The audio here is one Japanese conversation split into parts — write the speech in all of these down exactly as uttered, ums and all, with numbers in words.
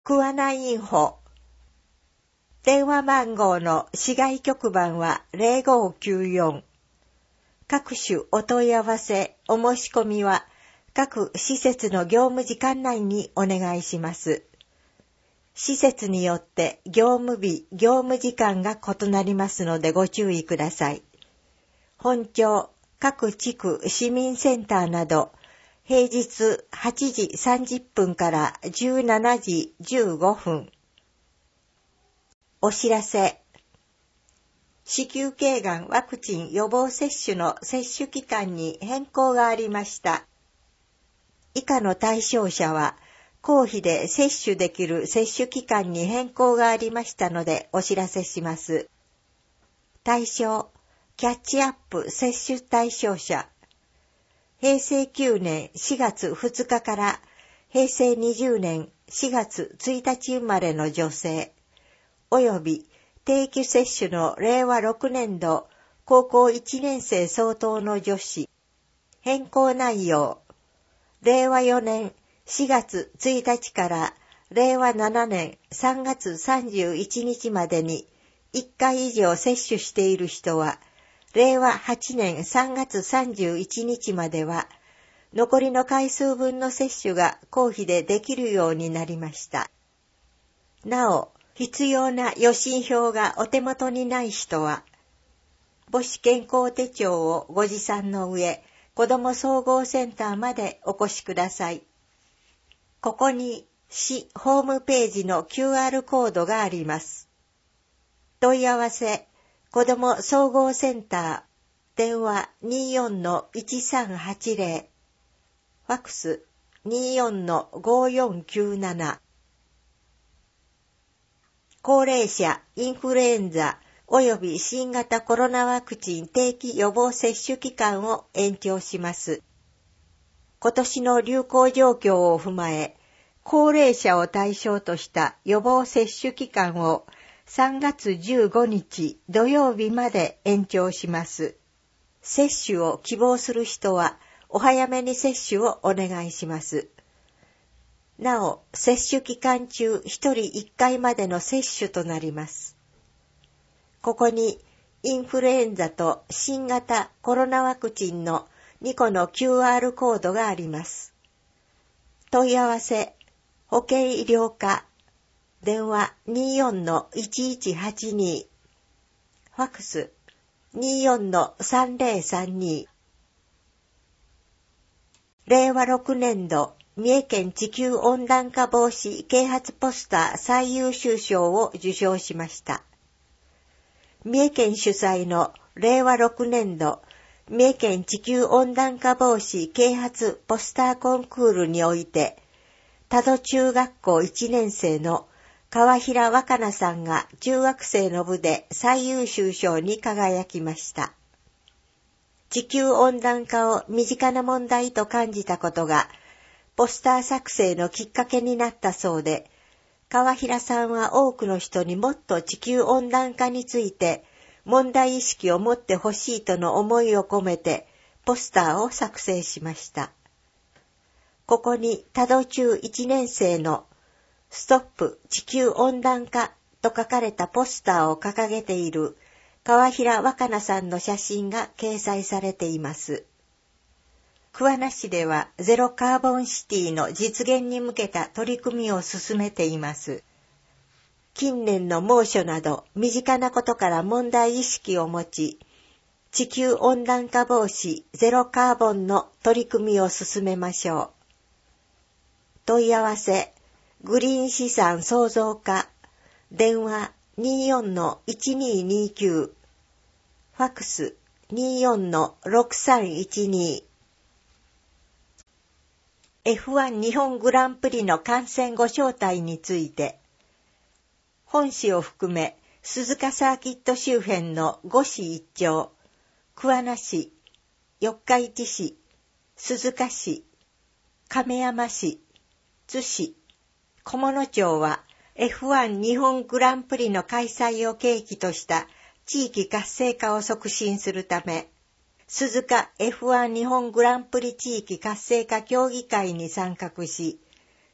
桑名インフォ。電話番号の市外局番はゼロごきゅうよん。各種お問い合わせ、お申し込みは各施設の業務時間内にお願いします。施設によって業務日、業務時間が異なりますのでご注意ください。本庁、各地区市民センターなど、平日はちじさんじゅっぷんからじゅうしちじじゅうごふん。お知らせ。子宮頸がんワクチン予防接種の接種期間に変更がありました。以下の対象者は、公費で接種できる接種期間に変更がありましたのでお知らせします。対象、キャッチアップ接種対象者。へいせいきゅうねんしがつふつかからへいせいにじゅうねんしがつついたち生まれの女性、および定期接種のれいわろくねんど高校いちねんせい相当の女子。変更内容。れいわよねんしがつついたちかられいわななねんさんがつさんじゅういちにちまでにいっかい以上接種している人は、れいわはちねんさんがつさんじゅういちにちまでは、残りの回数分の接種が公費でできるようになりました。なお、必要な予診票がお手元にない人は、母子健康手帳をご持参の上、子ども総合センターまでお越しください。ここに市ホームページの キューアール コードがあります。問い合わせ、子ども総合センター、電話 にじゅうよんのいちさんはちゼロ、ファックス にじゅうよんのごよんきゅうなな。高齢者インフルエンザ及び新型コロナワクチン定期予防接種期間を延長します。今年の流行状況を踏まえ、高齢者を対象とした予防接種期間をさんがつじゅうごにち土曜日まで延長します。接種を希望する人はお早めに接種をお願いします。なお、接種期間中ひとりいっかいまでの接種となります。ここにインフルエンザと新型コロナワクチンのにこの キューアール コードがあります。問い合わせ、保健医療課、電話 にじゅうよんのいちいちはちに、ファックス にじゅうよんのさんぜろさんに。れいわろくねんど三重県地球温暖化防止啓発ポスター最優秀賞を受賞しました。三重県主催のれいわろくねんど三重県地球温暖化防止啓発ポスターコンクールにおいて、多度中学校いちねんせいの川平若菜さんが中学生の部で最優秀賞に輝きました。地球温暖化を身近な問題と感じたことが、ポスター作成のきっかけになったそうで、川平さんは多くの人にもっと地球温暖化について問題意識を持ってほしいとの思いを込めてポスターを作成しました。ここに多度中いちねんせいのストップ地球温暖化と書かれたポスターを掲げている川平若菜さんの写真が掲載されています。桑名市ではゼロカーボンシティの実現に向けた取り組みを進めています。近年の猛暑など身近なことから問題意識を持ち、地球温暖化防止ゼロカーボンの取り組みを進めましょう。問い合わせ、グリーン資産創造課、電話 にじゅうよんのいちにーにーきゅう、ファックス にじゅうよんのろくさんいちに。エフワン 日本グランプリの観戦ご招待について、本市を含め鈴鹿サーキット周辺のご市一町、桑名市、四日市市、鈴鹿市、亀山市、津市、菰野町は エフワン 日本グランプリの開催を契機とした地域活性化を促進するため、鈴鹿 エフワン 日本グランプリ地域活性化協議会に参画し、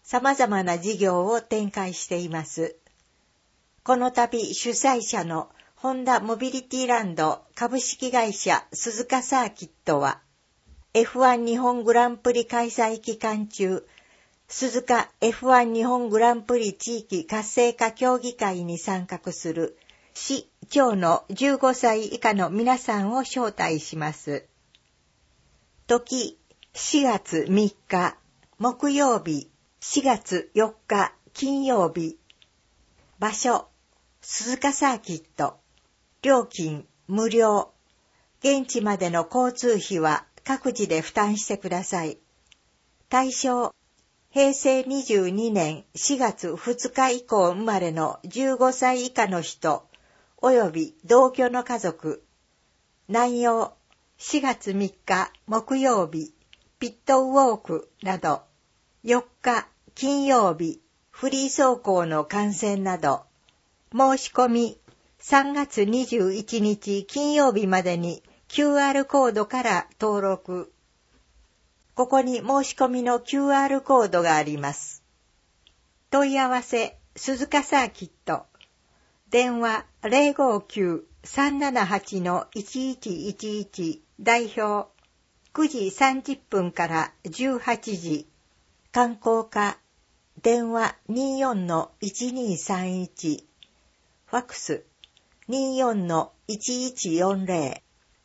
様々な事業を展開しています。この度主催者のホンダモビリティランド株式会社鈴鹿サーキットは エフワン 日本グランプリ開催期間中、鈴鹿 エフワン 日本グランプリ地域活性化協議会に参画する市町のじゅうごさい以下の皆さんを招待します。時しがつみっか木曜日、しがつよっか金曜日。場所鈴鹿サーキット。料金無料。現地までの交通費は各自で負担してください。対象へいせいにじゅうにねんしがつふつか以降生まれのじゅうごさい以下の人および同居の家族。内容しがつみっか木曜日ピットウォークなど、よっか金曜日フリー走行の観戦など。申し込みさんがつにじゅういちにち金曜日までに キューアール コードから登録。ここに申し込みの キューアール コードがあります。問い合わせ鈴鹿サーキット。電話 ゼロごきゅう さんななはち いちいちいちいち 代表くじさんじゅっぷんからじゅうはちじ。観光課電話 にじゅうよん いちにさんいち。ファックス にじゅうよん いちいちよんゼロ。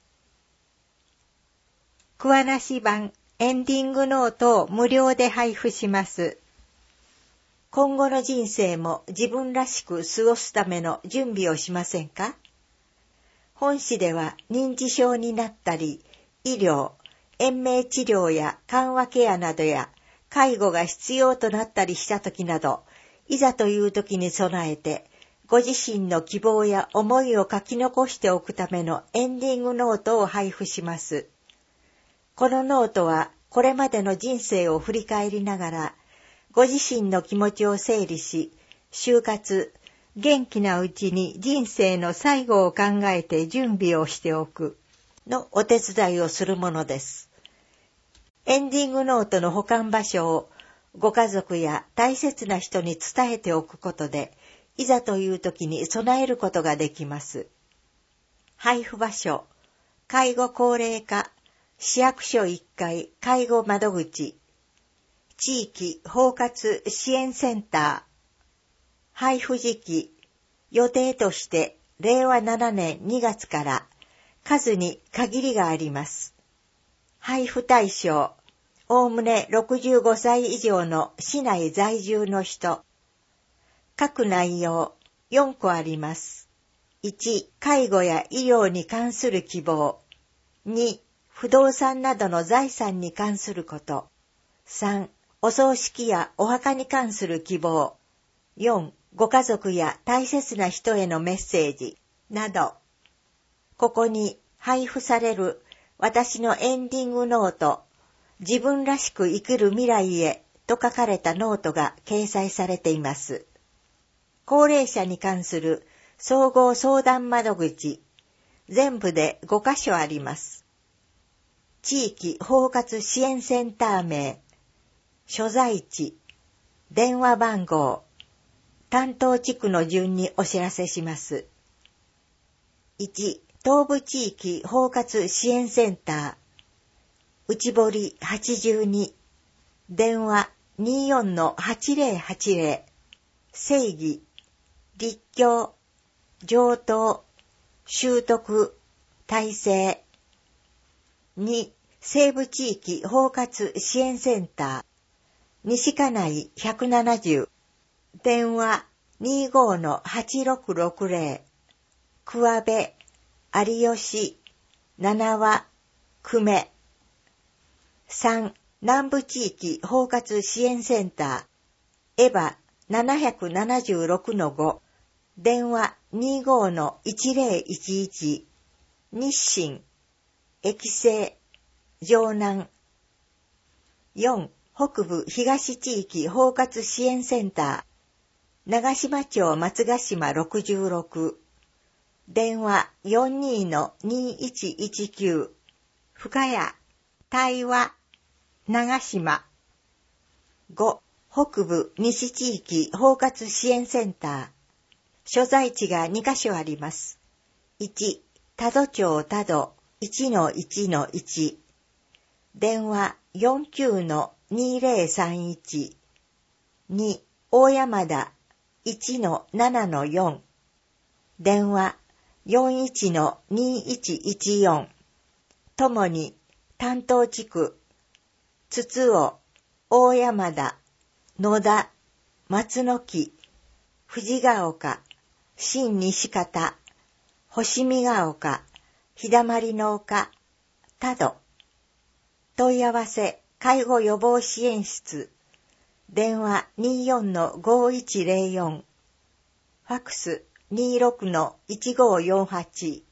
桑名市版エンディングノートを無料で配布します。今後の人生も自分らしく過ごすための準備をしませんか？本誌では認知症になったり、医療、延命治療や緩和ケアなどや介護が必要となったりした時など、いざという時に備えて、ご自身の希望や思いを書き残しておくためのエンディングノートを配布します。このノートはこれまでの人生を振り返りながら、ご自身の気持ちを整理し、就活、元気なうちに人生の最後を考えて準備をしておくのお手伝いをするものです。エンディングノートの保管場所をご家族や大切な人に伝えておくことで、いざという時に備えることができます。配布場所、介護高齢化、市役所いっかい介護窓口、地域包括支援センター、配布時期、予定としてれいわななねんにがつから数に限りがあります。配布対象、おおむねろくじゅうごさい以上の市内在住の人。各内容よんこあります。いち、介護や医療に関する希望。に、不動産などの財産に関すること。さん、お葬式やお墓に関する希望。よん、ご家族や大切な人へのメッセージなど。ここに配布される私のエンディングノート、自分らしく生きる未来へと書かれたノートが掲載されています。高齢者に関する総合相談窓口、全部でごかしょあります。地域包括支援センター名、所在地、電話番号、担当地区の順にお知らせします。いち、東部地域包括支援センター、内堀はちじゅうに、電話 にじゅうよん はちぜろはちぜろ、正義、立教、上等、習得、体制。に、西部地域包括支援センター、西金井ひゃくななじゅう、電話 にじゅうご はちろくろくぜろ、桑部、有吉、七和、久米。さん、南部地域包括支援センター、エヴァななななろくのご、電話 にじゅうご いちぜろいちいち、日清、駅西、城南。よん、北部東地域包括支援センター、長島町松ヶ島ろくじゅうろく、電話 よんじゅうにのにいちいちきゅう、深谷、対話、長島。ご、 北部西地域包括支援センター。所在地がにカ所あります。いち、多度町多度 いちのいちのいち。電話 よんきゅうのにぜろさんいち。に、大山田 いちのななのよん。電話 よんいちのにいちいちよん。ともに、担当地区、つつお、大山田、野田、松の木、藤ヶ丘、新西方、星見ヶ丘、日だまりの丘、多度。問い合わせ、介護予防支援室。電話 にじゅうよんのごいちぜろよん。ファクス にじゅうろくのいちごよんはち。